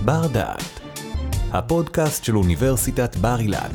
בר דעת, הפודקאסט של אוניברסיטת בר אילן.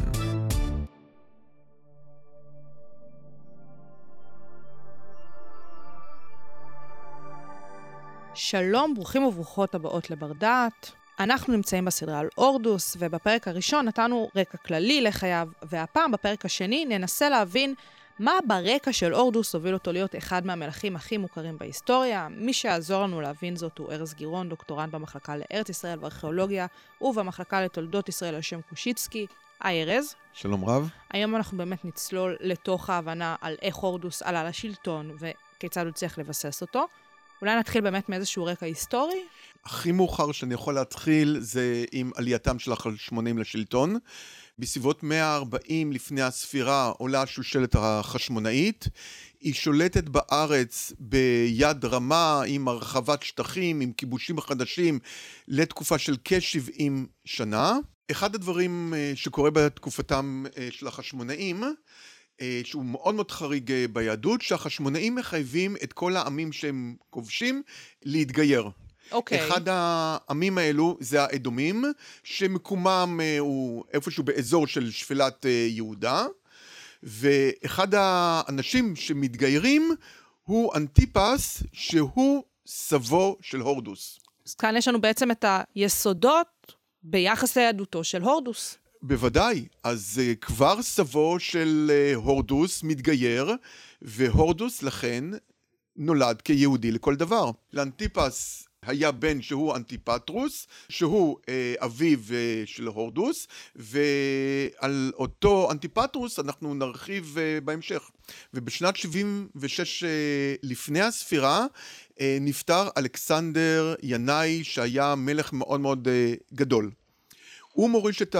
שלום, ברוכים וברוכות הבאות לבר דעת. אנחנו נמצאים בסדרה על הורדוס, ובפרק הראשון נתנו רקע כללי לחייו, והפעם בפרק השני ננסה להבין מה ברקע של הורדוס הוביל אותו להיות אחד מהמלכים הכי מוכרים בהיסטוריה. מי שיעזור לנו להבין זאת הוא ארז גירון, דוקטורנט במחלקה לארץ ישראל וארכיאולוגיה, ובמחלקה לתולדות ישראל על שם קושיצקי. היי ארז. שלום רב. היום אנחנו באמת נצלול לתוך ההבנה על איך הורדוס עלה לשלטון וכיצד הוא צריך לבסס אותו. אולי נתחיל באמת מאיזשהו רקע היסטורי? הכי מאוחר שאני יכול להתחיל זה עם עלייתם של החשמונאים לשלטון. בסביבות 140 לפני הספירה עולה השושלת החשמונאית. היא שולטת בארץ ביד רמה עם הרחבת שטחים, עם כיבושים חדשים לתקופה של כ-70 שנה. אחד הדברים שקורה בתקופתם של החשמונאים, שהוא מאוד מאוד חריג ביהדות, שהחשמונאים מחייבים את כל העמים שהם כובשים להתגייר. אוקיי. אחד העמים האלו זה האדומים, שמקומם הוא איפשהו באזור של שפלת יהודה, ואחד האנשים שמתגיירים הוא אנטיפס, שהוא סבו של הורדוס. אז כאן יש לנו בעצם את היסודות ביחס ליהדותו של הורדוס. בוודאי, אז כבר סבו של הורדוס מתגייר, והורדוס לכן נולד כיהודי לכל דבר. לאנטיפס היה בן שהוא אנטיפטרוס, שהוא אביו של הורדוס, ועל אותו אנטיפטרוס אנחנו נרחיב בהמשך. ובשנת 76 לפני הספירה נפטר אלכסנדר ינאי, שהיה מלך מאוד מאוד גדול. הוא מוריש את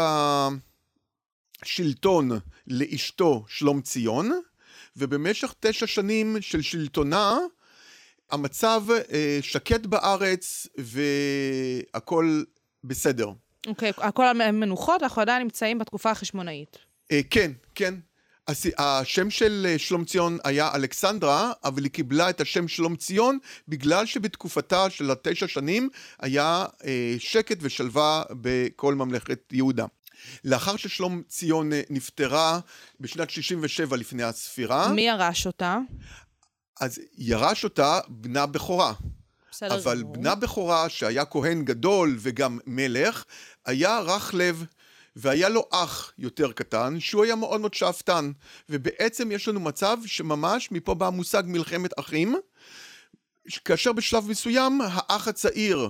השלטון לאשתו שלום ציון, ובמשך 9 שנים של שלטונה, המצב שקט בארץ והכל בסדר. אוקיי, הכל מנוחות, אנחנו עדיין נמצאים בתקופה החשמונאית. כן, כן. השם של שלום ציון היה אלכסנדרה, אבל היא קיבלה את השם שלום ציון, בגלל שבתקופתה של 9 שנים היה שקט ושלווה בכל ממלכת יהודה. לאחר ששלום ציון נפטרה בשנת 67 לפני הספירה. מי ירש אותה? אז ירש אותה בנה בכורה. בסדר. אבל בנה בכורה שהיה כהן גדול וגם מלך, היה רך לב, והיה לו אח יותר קטן, שהוא היה מאוד מאוד שאפתן. ובעצם יש לנו מצב שממש מפה בא מושג מלחמת אחים, כאשר בשלב מסוים האח הצעיר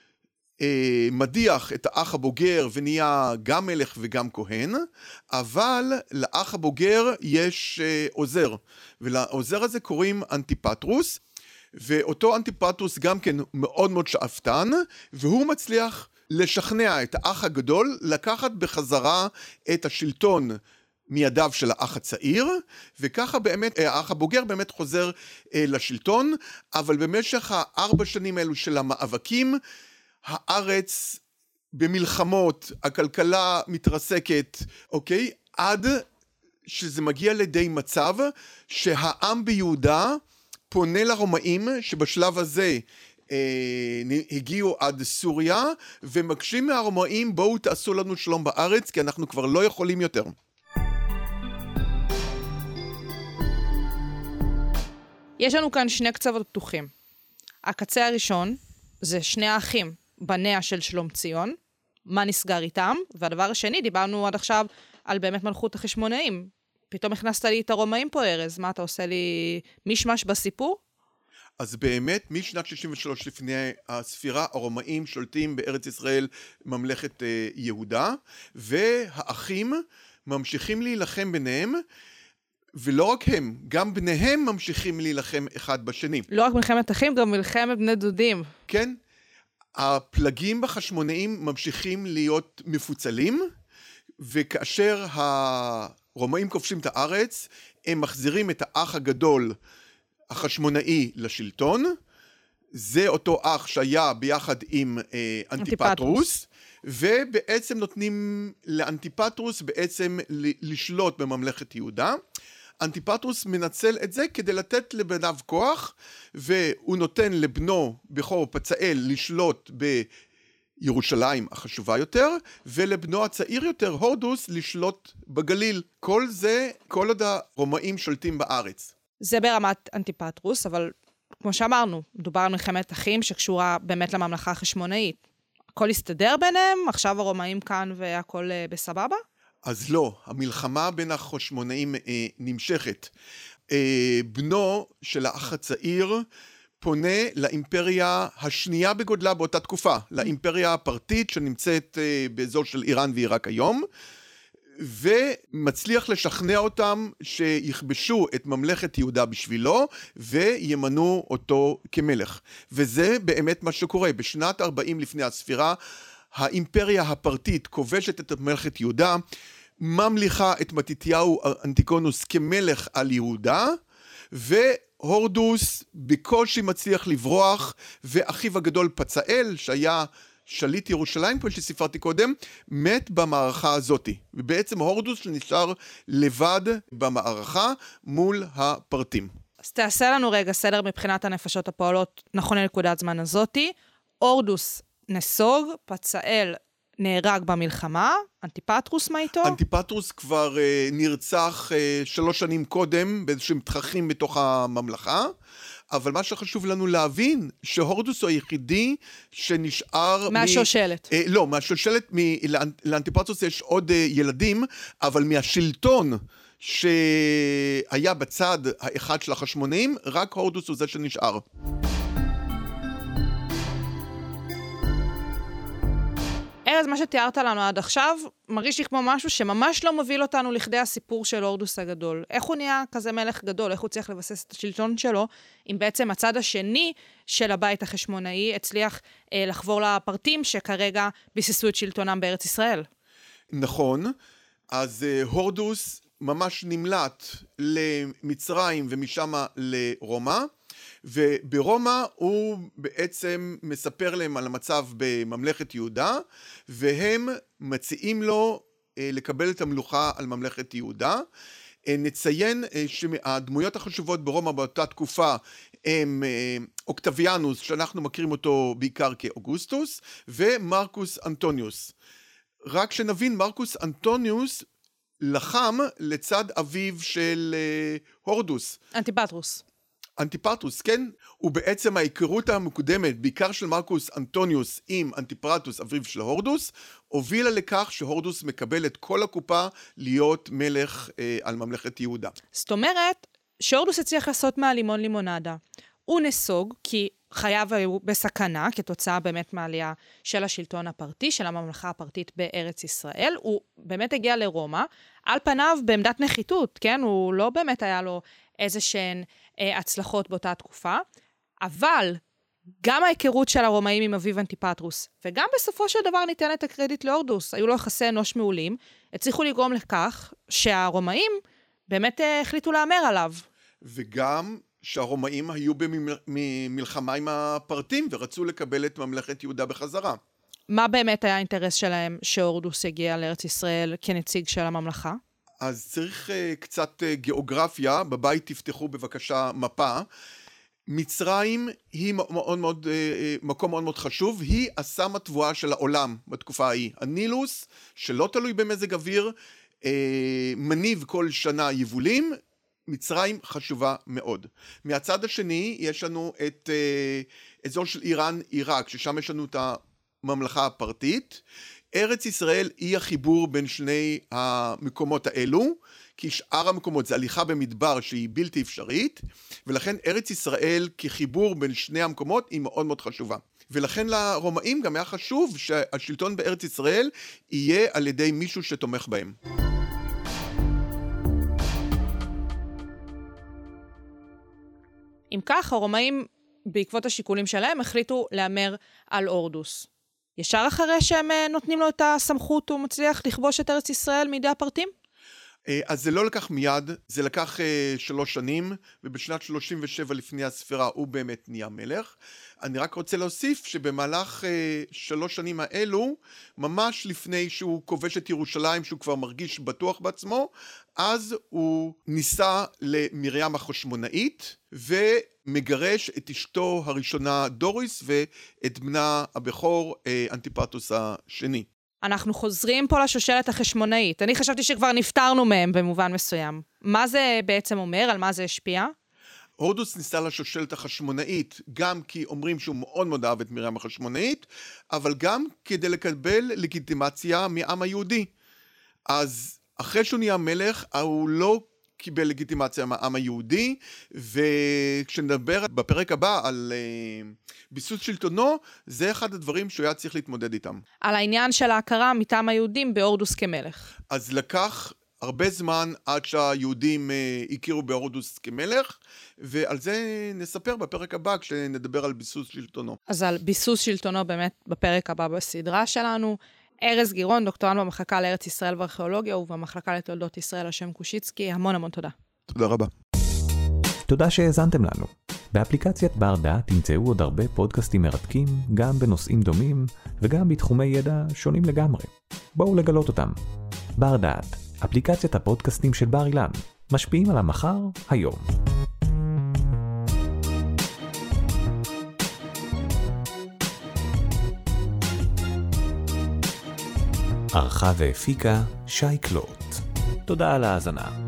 מדיח את האח הבוגר ונהיה גם מלך וגם כהן, אבל לאח הבוגר יש עוזר, ולעוזר הזה קוראים אנטיפטרוס, ואותו אנטיפטרוס גם כן מאוד מאוד שאפתן, והוא מצליח לשכנע את האח הגדול לקחת בחזרה את השלטון מידיו של האח הצעיר, וככה באמת האח הבוגר באמת חוזר לשלטון, אבל במשך 4 שנים האלו של המאבקים, הארץ במלחמות, הכלכלה מתרסקת, אוקיי? עד שזה מגיע לידי מצב שהעם ביהודה פונה לרומאים, שבשלב הזה הגיעו עד סוריה, ומקשים מהרומאים, בואו תעשו לנו שלום בארץ, כי אנחנו כבר לא יכולים יותר. יש לנו כאן 2 קצוות פתוחים. הקצה הראשון זה 2 האחים, בניה של שלום ציון, מה נסגר איתם, והדבר השני, דיברנו עד עכשיו על באמת מלכות החשמונאים. פתאום הכנסת לי את הרומאים פה, ארז, מה אתה עושה לי מישמש בסיפור? אז באמת, משנת 63 לפני הספירה, הרומאים שולטים בארץ ישראל ממלכת יהודה, והאחים ממשיכים להילחם ביניהם, ולא רק הם, גם בניהם ממשיכים להילחם אחד בשני. לא רק מלחמת אחים, גם מלחמת בני דודים. כן. הפלגים בחשמונאים ממשיכים להיות מפוצלים, וכאשר הרומאים כובשים את הארץ, הם מחזירים את האח הגדול החשמונאי לשלטון. זה אותו אח שהיה ביחד עם אנטיפטרוס, ובעצם נותנים לאנטיפטרוס בעצם לשלוט בממלכת יהודה. אנטיפטרוס מנצל את זה כדי לתת לבניו כוח, והוא נותן לבנו בכור פצאל לשלוט ירושלים החשובה יותר, ולבנו הצעיר יותר, הורדוס, לשלוט בגליל. כל זה, כל עוד הרומאים שולטים בארץ. זה ברמת אנטיפטרוס, אבל כמו שאמרנו, מדובר על מלחמת אחים שקשורה באמת לממלכה החשמונאית. הכל הסתדר ביניהם? עכשיו הרומאים כאן והכל בסבבה? אז לא, המלחמה בין החשמונאים נמשכת. בנו של האח הצעיר פונה לאימפריה השנייה בגודלה באותה תקופה, לאימפריה הפרטית שנמצאת באזור של איראן ועיראק היום, ומצליח לשכנע אותם שיכבשו את ממלכת יהודה בשבילו וימנו אותו כמלך. וזה באמת מה שקורה. בשנת 40 לפני הספירה, האימפריה הפרטית כובשת את ממלכת יהודה, ממליכה את מתתיהו אנטיקונוס כמלך על יהודה, והורדוס בקושי מצליח לברוח, ואחיו הגדול פצאל, שהיה שליט ירושלים, כמו שסיפרתי קודם, מת במערכה הזאת. ובעצם הורדוס נשאר לבד במערכה מול הפרטים. אז תעשה לנו רגע סדר מבחינת הנפשות הפועלות נכון לנקודת זמן הזאתי. הורדוס נסוג, פצאל נהרג במלחמה, אנטיפטרוס מה איתו? אנטיפטרוס כבר נרצח 3 שנים קודם באיזשהם תככים בתוך הממלכה, אבל מה שחשוב לנו להבין, שהורדוס הוא היחידי שנשאר... מהשושלת. לא, מהשושלת, לאנטיפטרוס יש עוד ילדים, אבל מהשלטון שהיה בצד האחד של החשמונאים, רק הורדוס הוא זה שנשאר. ארז, מה שתיארת לנו עד עכשיו, מרגיש לי כמו משהו שממש לא מוביל אותנו לכדי הסיפור של הורדוס הגדול. איך הוא נהיה כזה מלך גדול? איך הוא צריך לבסס את השלטון שלו, אם בעצם הצד השני של הבית החשמונאי הצליח לחבור לפרטים שכרגע ביססו את שלטונם בארץ ישראל? נכון, אז הורדוס ממש נמלט למצרים ומשם לרומא, וברומא הוא בעצם מספר להם על המצב בממלכת יהודה, והם מציעים לו לקבל את המלוכה על ממלכת יהודה. נציין שהדמויות החשובות ברומא באותה תקופה הם אוקטביאנוס, שאנחנו מכירים אותו בעיקר כאוגוסטוס, ומרקוס אנטוניוס. רק שנבין, מרקוס אנטוניוס לחם לצד אביו של הורדוס. אנטיפטרוס, כן? ובעצם ההיכרות המוקדמת, בעיקר של מרקוס אנטוניוס עם אנטיפטרוס, אביו של הורדוס, הובילה לכך שהורדוס מקבל את כל הקופה להיות מלך על ממלכת יהודה. זאת אומרת, שהורדוס הצליח לעשות מהלימון לימונדה. הוא נסוג כי חייו היו בסכנה, כתוצאה באמת מהעלייה של השלטון הפרטי, של הממלכה הפרטית בארץ ישראל. הוא באמת הגיע לרומא, על פניו בעמדת נחיתות, כן? הוא לא באמת היה לו איזשהן הצלחות באותה תקופה, אבל גם ההיכרות של הרומאים עם אביו אנטיפטרוס, וגם בסופו של דבר ניתן את הקרדיט להורדוס, היו לו יחסי אנוש מעולים, הצליחו לגרום לכך שהרומאים באמת החליטו לאמר עליו. וגם שהרומאים היו במלחמה עם הפרטים, ורצו לקבל את ממלכת יהודה בחזרה. מה באמת היה האינטרס שלהם שהורדוס יגיע לארץ ישראל כנציג של הממלכה? אז צריך קצת גיאוגרפיה, בבית תפתחו בבקשה מפה. מצרים היא מקום מאוד מאוד חשוב, היא הסם התבואה של העולם בתקופה ההיא. הנילוס, שלא תלוי במזג אוויר, מניב כל שנה יבולים, מצרים חשובה מאוד. מהצד השני יש לנו את אזור של איראן, עיראק, ששם יש לנו את הממלכה הפרטית. ארץ ישראל היא החיבור בין שני המקומות האלו, כי שאר המקומות זה הליכה במדבר שהיא בלתי אפשרית, ולכן ארץ ישראל כחיבור בין שני המקומות היא מאוד מאוד חשובה. ולכן לרומאים גם היה חשוב שהשלטון בארץ ישראל יהיה על ידי מישהו שתומך בהם. אם כך, הרומאים בעקבות השיקולים שלהם החליטו לאמר על הורדוס. ישר אחרי שהם נותנים לו את הסמכות, הוא מצליח לכבוש את ארץ ישראל מידי הפרטים? אז זה לא לקח מיד, זה לקח 3 שנים, ובשנת 37 לפני הספירה הוא באמת נהיה מלך. אני רק רוצה להוסיף שבמהלך 3 שנים האלו, ממש לפני שהוא כובש את ירושלים, שהוא כבר מרגיש בטוח בעצמו, אז הוא ניסה למרים החשמונאית, מגרש את אשתו הראשונה דוריס ואת בנה הבכור אנטיפטרוס השני. אנחנו חוזרים פה לשושלת החשמונאית. אני חשבתי שכבר נפטרנו מהם במובן מסוים. מה זה בעצם אומר? על מה זה השפיע? הורדוס ניסה לשושלת החשמונאית, גם כי אומרים שהוא מאוד מאוד אהב את מרים החשמונאית, אבל גם כדי לקבל לגיטימציה מעם היהודי. אז אחרי שהוא נהיה מלך, הוא לא קיבל לגיטימציה מהעם היהודי, וכשנדבר בפרק הבא על ביסוס שלטונו, זה אחד הדברים שהוא היה צריך להתמודד איתם. על העניין של ההכרה מטעם היהודים בהורדוס כמלך. אז לקח הרבה זמן עד שהיהודים הכירו בהורדוס כמלך, ועל זה נספר בפרק הבא כשנדבר על ביסוס שלטונו. אז על ביסוס שלטונו באמת בפרק הבא בסדרה שלנו. ארז גירון, דוקטורנט במחלקה לארץ ישראל וארכיאולוגיה ובמחלקה לתולדות ישראל על שם קושיצקי, המון תודה. תודה רבה. תודה שהאזנתם לנו. באפליקציית בר דעת תמצאו עוד הרבה פודקאסטים מרתקים, גם בנושאים דומים וגם בתחומי ידע שונים לגמרי. בואו לגלות אותם. בר דעת, אפליקציית הפודקאסטים של בר אילן, משפיעים על המחר היום. ערכה והפיקה שי קלוט. תודה על ההאזנה.